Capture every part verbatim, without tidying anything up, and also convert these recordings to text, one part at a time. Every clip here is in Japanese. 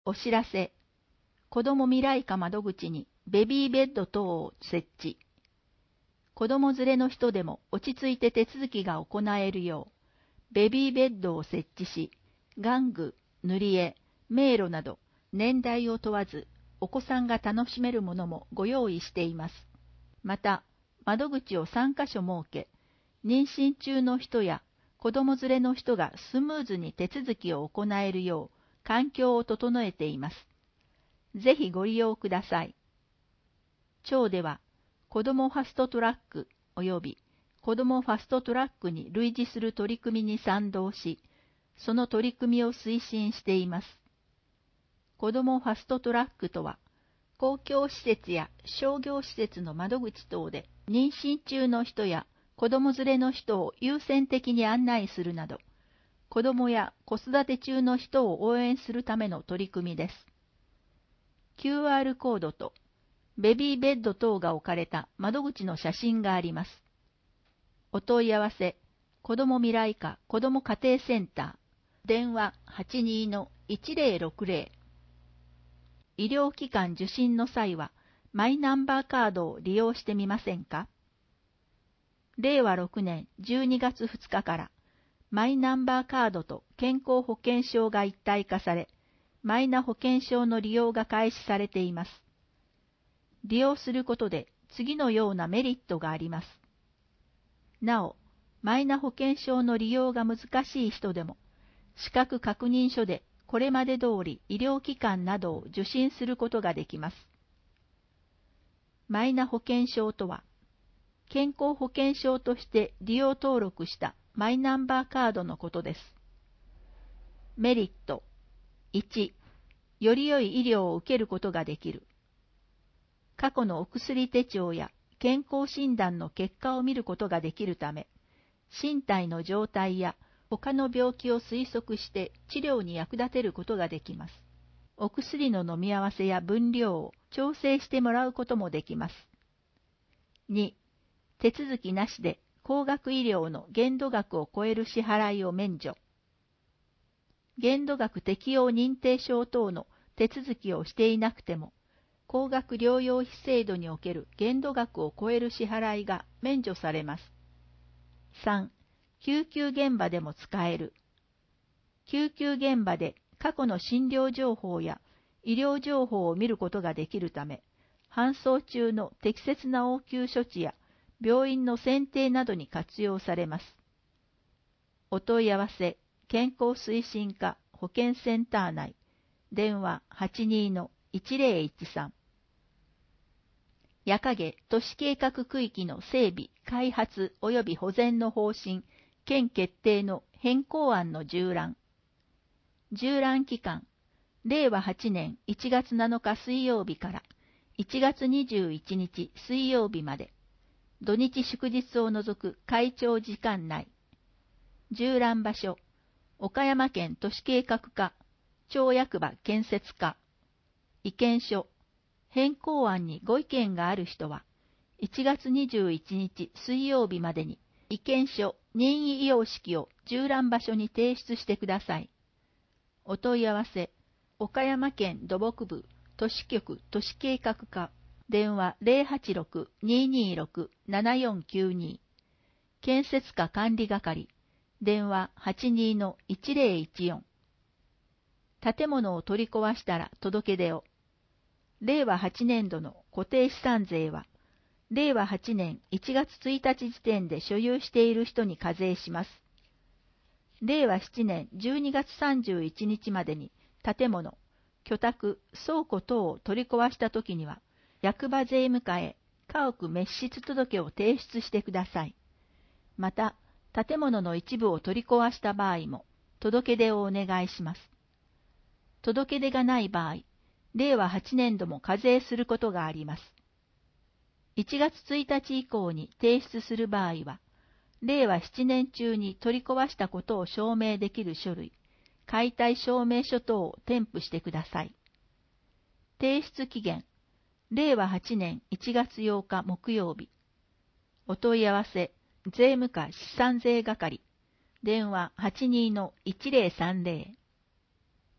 お知らせ。子ども未来課窓口にベビーベッド等を設置。子ども連れの人でも落ち着いて手続きが行えるよう、ベビーベッドを設置し、玩具、塗り絵、迷路など年代を問わず、お子さんが楽しめるものもご用意しています。また、窓口をさんかしょ設け、妊娠中の人や子ども連れの人がスムーズに手続きを行えるよう、環境を整えています。ぜひご利用ください。町では、子どもファストトラック及び子どもファストトラックに類似する取り組みに賛同し、その取り組みを推進しています。子どもファストトラックとは、公共施設や商業施設の窓口等で妊娠中の人や子ども連れの人を優先的に案内するなど、子どもや子育て中の人を応援するための取り組みです。キューアール コードとベビーベッド等が置かれた窓口の写真があります。お問い合わせ、子ども未来課子ども家庭センター、電話 はちにーのいちぜろろくぜろ。医療機関受診の際は、マイナンバーカードを利用してみませんか？れいわろくねんじゅうにがつふつかから、マイナンバーカードと健康保険証が一体化され、マイナ保険証の利用が開始されています。利用することで次のようなメリットがあります。なお、マイナ保険証の利用が難しい人でも、資格確認書でこれまで通り医療機関などを受診することができます。マイナ保険証とは、健康保険証として利用登録したマイナンバーカードのことです。メリット。いち、より良い医療を受けることができる。過去のお薬手帳や健康診断の結果を見ることができるため、身体の状態や他の病気を推測して治療に役立てることができます。お薬の飲み合わせや分量を調整してもらうこともできます。に、手続きなしで高額医療の限度額を超える支払いを免除。限度額適用認定証等の手続きをしていなくても、高額療養費制度における限度額を超える支払いが免除されます。さん、救急現場でも使える。救急現場で過去の診療情報や医療情報を見ることができるため、搬送中の適切な応急処置や病院の選定などに活用されます。お問い合わせ、健康推進課保健センター内、電話 はちにーのいちぜろいちさん。矢影都市計画区域の整備、開発及び保全の方針、県決定の変更案の縦覧。縦覧期間、れいわはちねんいちがつなのか水曜日からいちがつにじゅういちにち水曜日まで、土日祝日を除く会長時間内。縦覧場所、岡山県都市計画課、町役場建設課。意見書、変更案にご意見がある人は、いちがつにじゅういちにち水曜日までに意見書任意様式を縦覧場所に提出してください。お問い合わせ、岡山県土木部都市局都市計画課、電話 ゼロはちろく にーにーろく ななよんきゅうに。建設課管理係、電話 はちにーのいちぜろいちよん。建物を取り壊したら届け出を。れいわはちねんどの固定資産税は、れいわはちねんいちがつついたち時点で所有している人に課税します。れいわななねんじゅうにがつさんじゅういちにちまでに建物、居宅、倉庫等を取り壊したときには、役場税務課へ家屋滅失届を提出してください。また、建物の一部を取り壊した場合も、届け出をお願いします。届け出がない場合、れいわはちねんども課税することがあります。いちがつついたち以降に提出する場合は、れいわななねん中に取り壊したことを証明できる書類、解体証明書等を添付してください。提出期限、れいわはちねんいちがつようか木曜日。お問い合わせ、税務課資産税係、電話 はちにーのいちぜろさんぜろ。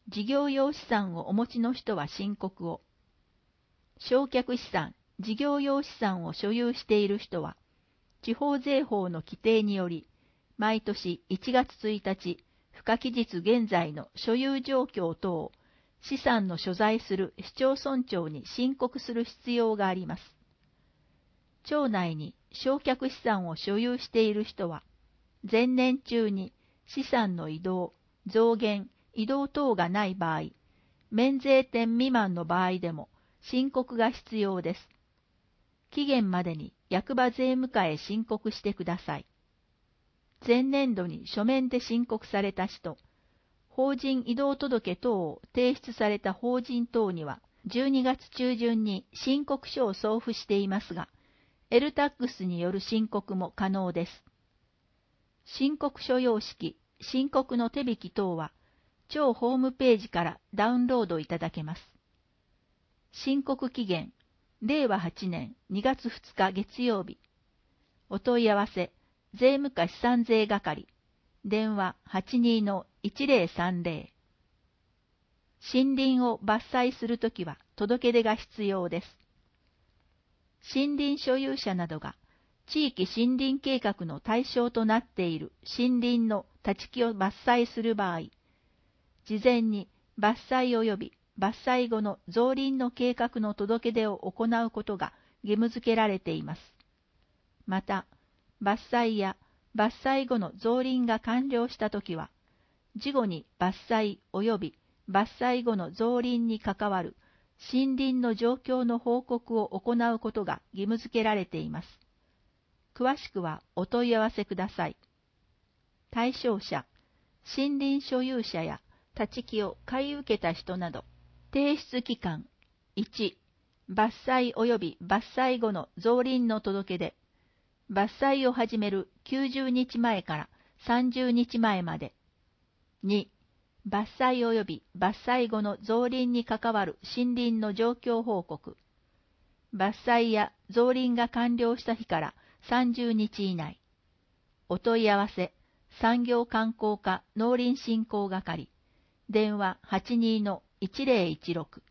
事業用資産をお持ちの人は申告を。償却資産、事業用資産を所有している人は、地方税法の規定により、毎年いちがつついたち、付加期日現在の所有状況等を資産の所在する市町村長に申告する必要があります。町内に償却資産を所有している人は、前年中に資産の移動、増減、移動等がない場合、免税店未満の場合でも申告が必要です。期限までに役場税務課へ申告してください。前年度に書面で申告された人、法人移動届等を提出された法人等には、じゅうにがつ中旬に申告書を送付していますが、エルタックス による申告も可能です。申告書様式、申告の手引き等は、町ホームページからダウンロードいただけます。申告期限、れいわはちねんにがつふつか月曜日。お問い合わせ、税務課資産税係、電話 はちにーのいちぜろさんぜろ。森林を伐採するときは届け出が必要です。森林所有者などが地域森林計画の対象となっている森林の立ち木を伐採する場合、事前に伐採及び伐採後の造林の計画の届け出を行うことが義務付けられています。また、伐採や伐採後の造林が完了したときは、事後に伐採及び伐採後の造林に関わる森林の状況の報告を行うことが義務付けられています。詳しくはお問い合わせください。対象者、森林所有者や立ち木を買い受けた人など、提出期間、いち、伐採及び伐採後の造林の届け出、伐採を始めるきゅうじゅうにちまえからさんじゅうにちまえまで。に、伐採及び伐採後の造林に関わる森林の状況報告。伐採や造林が完了した日からさんじゅうにち以内。お問い合わせ、産業観光課農林振興係。電話 はちにーのいちぜろいちろく。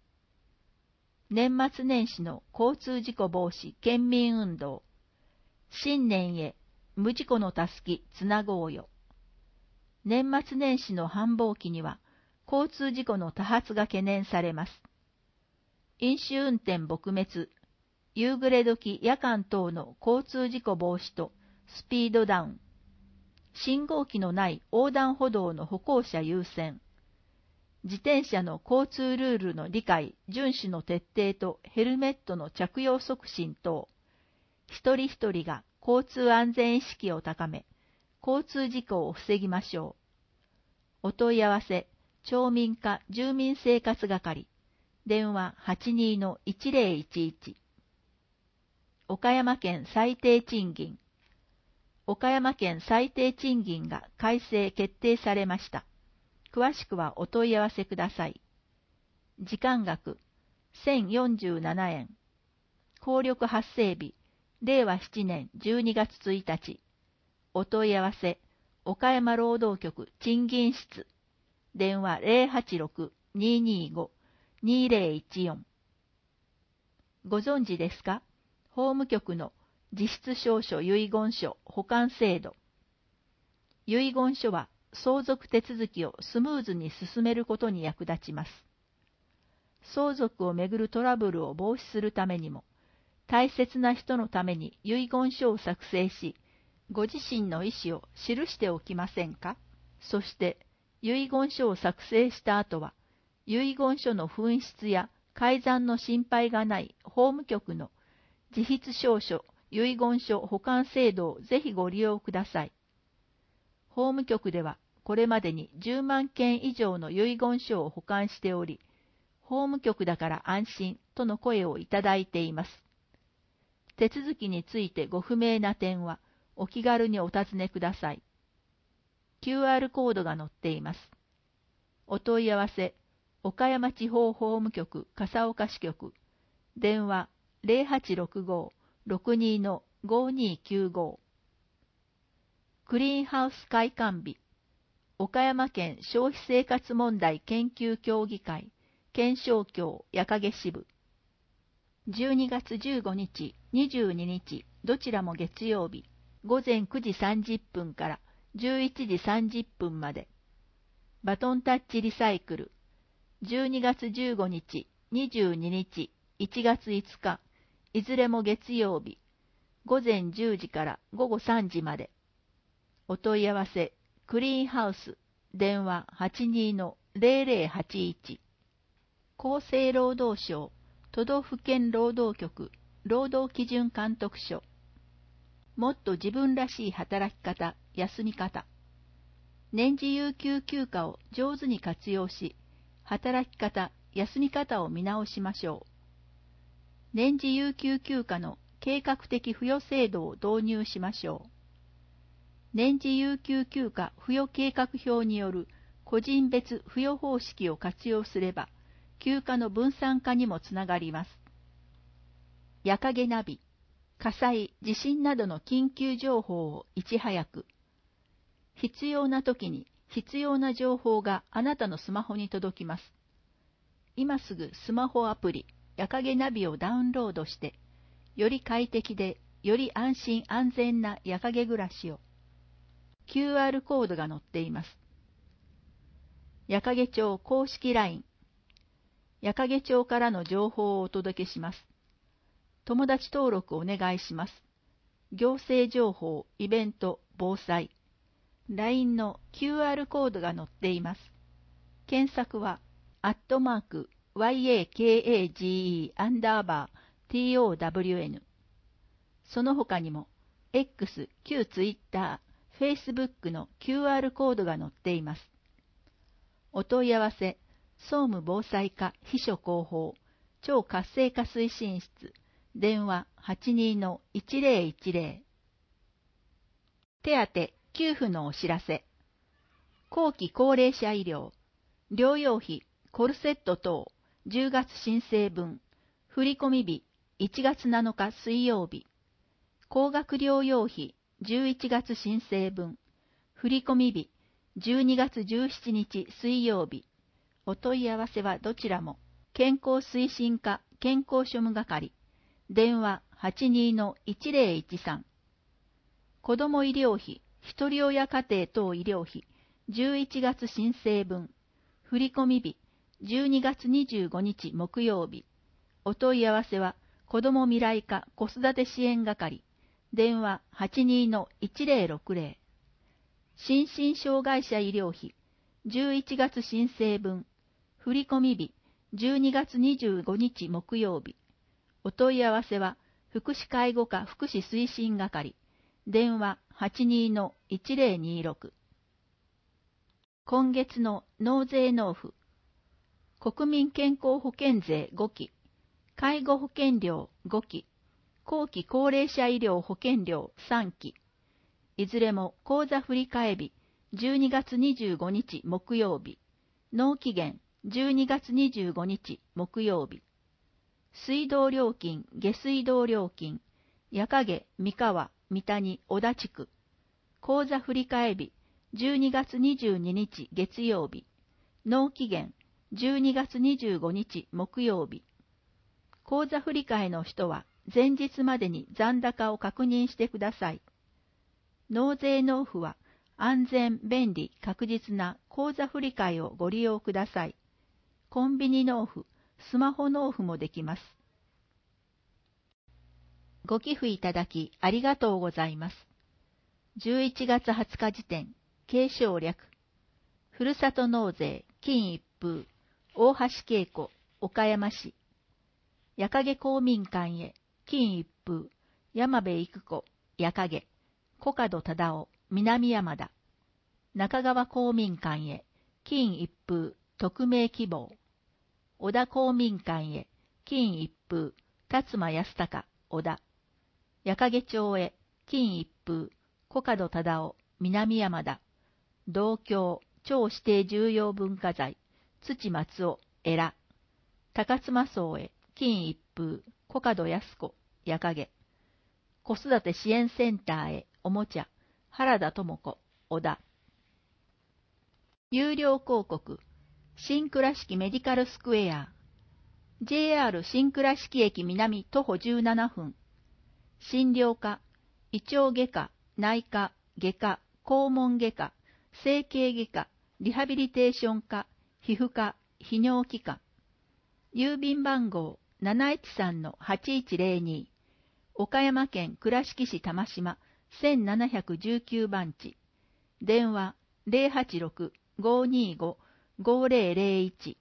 年末年始の交通事故防止県民運動。新年へ無事故のたすきつなごうよ。年末年始の繁忙期には交通事故の多発が懸念されます。飲酒運転撲滅、夕暮れ時夜間等の交通事故防止とスピードダウン、信号機のない横断歩道の歩行者優先、自転車の交通ルールの理解、遵守の徹底とヘルメットの着用促進等、一人一人が交通安全意識を高め、交通事故を防ぎましょう。お問い合わせ、町民課住民生活係、電話 はちにーのいちぜろいちいち。岡山県最低賃金。岡山県最低賃金が改正決定されました。詳しくはお問い合わせください。時間額せんよんじゅうななえん。効力発生日れいわななねんじゅうにがつついたち。お問い合わせ、岡山労働局賃金室。電話 ぜろはちろく にーにーご にーぜろいちよん。ご存知ですか？法務局の実質証書遺言書保管制度。遺言書は相続手続きをスムーズに進めることに役立ちます。相続をめぐるトラブルを防止するためにも、大切な人のために遺言書を作成し、ご自身の意思を記しておきませんか？そして、遺言書を作成した後は、遺言書の紛失や改ざんの心配がない法務局の自筆証書遺言書保管制度をぜひご利用ください。法務局ではこれまでにじゅうまんけん以上の遺言書を保管しており、法務局だから安心との声をいただいています。手続きについてご不明な点はお気軽にお尋ねください。キューアール コードが載っています。お問い合わせ、岡山地方法務局笠岡支局、電話 ぜろはちろくご ろくにーのごにーきゅうご。クリーンハウス開館日、 岡山県消費生活問題研究協議会、検証協矢影支部。じゅうにがつじゅうごにち、にじゅうににち、どちらも月曜日、ごぜんくじさんじゅっぷんからじゅういちじさんじゅっぷんまで。バトンタッチリサイクル。じゅうにがつじゅうごにち、にじゅうににち、いちがついつか、いずれも月曜日、ごぜんじゅうじからごごさんじまで。お問い合わせ、クリーンハウス、電話 はちにーのぜろぜろはちいち。厚生労働省、都道府県労働局、労働基準監督署。もっと自分らしい働き方、休み方。年次有給休暇を上手に活用し、働き方、休み方を見直しましょう。年次有給休暇の計画的付与制度を導入しましょう。年次有給休暇付与計画表による個人別付与方式を活用すれば、休暇の分散化にもつながります。夜影ナビ、火災、地震などの緊急情報をいち早く。必要な時に必要な情報があなたのスマホに届きます。今すぐスマホアプリ、夜影ナビをダウンロードして、より快適で、より安心安全な夜影暮らしを。キューアール コードが載っています。夜影町公式 ライン。夜影町からの情報をお届けします。友達登録お願いします。行政情報、イベント、防災。ライン の キューアール コードが載っています。検索は、アットマーク、yakage アンダーバー town。その他にも、X、旧 Twitter、Facebook の キューアール コードが載っています。お問い合わせ、総務防災課秘書広報、超活性化推進室、電話 はちにーのいちぜろいちぜろ。手当、給付のお知らせ。後期高齢者医療、療養費、コルセット等、じゅうがつ申請分、振込日、いちがつなのか水曜日。高額療養費、じゅういちがつ申請分、振込日、じゅうにがつじゅうしちにち水曜日。お問い合わせはどちらも、健康推進課健康庶務係、電話 はちにーのいちぜろいちさん。子ども医療費、ひとり親家庭等医療費、じゅういちがつ申請分、振込日、じゅうにがつにじゅうごにち木曜日。お問い合わせは、子ども未来課子育て支援係、電話 はちにーのいちぜろろくぜろ。心身障害者医療費、じゅういちがつ申請分、振込日、じゅうにがつにじゅうごにち木曜日。お問い合わせは、福祉介護課福祉推進係、電話 はちにーのいちぜろにろく。今月の納税納付、国民健康保険税ごき、介護保険料ごき、後期高齢者医療保険料さんき、いずれも口座振替日じゅうにがつにじゅうごにち木曜日、納期限じゅうにがつにじゅうごにち木曜日。水道料金、下水道料金、夜影、三河、三谷、小田地区。口座振替日じゅうにがつにじゅうににち月曜日。納期限じゅうにがつにじゅうごにち木曜日。口座振替の人は前日までに残高を確認してください。納税納付は安全、便利、確実な口座振替をご利用ください。コンビニ納付、スマホ納付もできます。ご寄付いただきありがとうございます。じゅういちがつはつか時点、継承略。ふるさと納税、金一封、大橋恵子、岡山市。夜影公民館へ、金一封、山部育子、夜影。小門忠夫、南山田。中川公民館へ、金一封、匿名希望。小田公民館へ、金一封、辰馬康隆、小田。夜影町へ、金一封、小門忠夫、南山田。同郷、超指定重要文化財、土松尾、江良。高妻荘へ、金一封、小門康子、夜影。子育て支援センターへ、おもちゃ、原田智子、小田。 有料広告、新倉敷メディカルスクエア、ジェイアール 新倉敷駅南徒歩じゅうななふん、診療科、胃腸外科、内科、外科、肛門外科、整形外科、リハビリテーション科、皮膚科、泌尿器科、郵便番号 なないちさんのはちいちぜろに、岡山県倉敷市玉島せんななひゃくじゅうきゅうばんち、電話 ゼロはちろく ごーにーご ごーぜろぜろいち、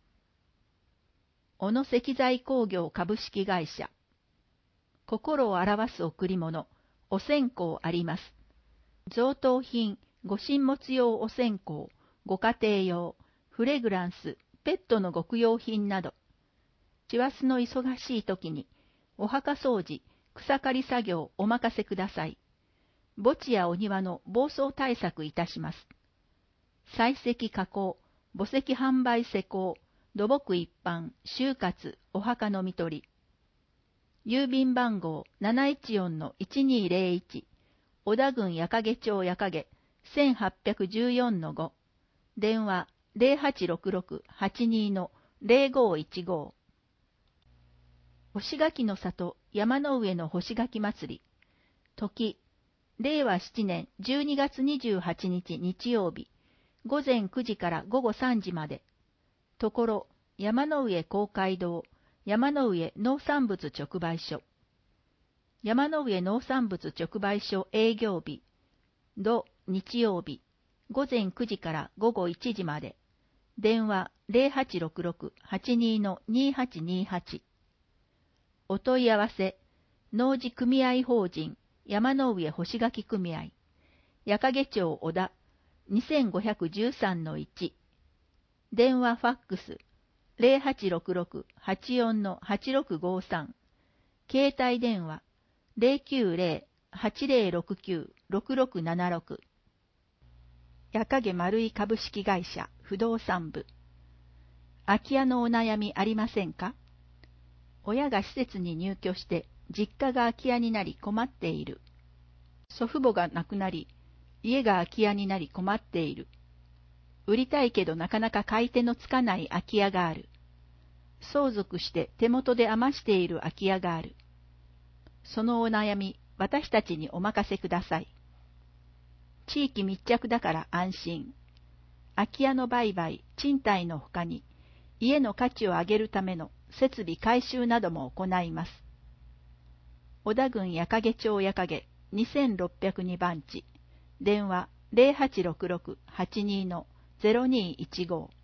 小野石材工業株式会社、心を表す贈り物、お線香あります。贈答品、ご神物用お線香、ご家庭用、フレグランス、ペットの極用品など、師走の忙しい時に、お墓掃除、草刈り作業お任せください。墓地やお庭の暴走対策いたします。採石加工、墓石販売施工、土木一般、就活、お墓のみ取り。郵便番号 なないちよんのいちにーぜろいち、小田郡矢掛町矢掛せんはっぴゃくじゅうよんのご、電話 ゼロはちろくろく はちにーのぜろごーいちご。干し柿の里山の上の干し柿祭り。時、れいわしちねんじゅうにがつにじゅうはちにち日曜日、午前くじから午後さんじまで。ところ、山の上公会堂、山の上農産物直売所。山の上農産物直売所営業日、土日曜日、午前くじから午後いちじまで。電話 ゼロはちろくろく はちにーのにーはちにーはち。お問い合わせ、農事組合法人山の上干し柿組合、矢掛町小田 にせんごひゃくじゅうさんのいち。電話ファックス ゼロはちろくろく はちよんのはちろくごさん。携帯電話 ゼロきゅうぜろ はちぜろろくきゅう ろくろくななろく。矢掛丸井株式会社不動産部。空き家のお悩みありませんか？親が施設に入居して実家が空き家になり困っている。祖父母が亡くなり家が空き家になり困っている。売りたいけどなかなか買い手のつかない空き家がある。相続して手元で余している空き家がある。そのお悩み、私たちにお任せください。地域密着だから安心。空き家の売買、賃貸のほかに、家の価値を上げるための設備改修なども行います。小田郡矢掛町矢掛にせんろっぴゃくにばんち、電話 ゼロはちろくろく はちにーのぜろにーいちご。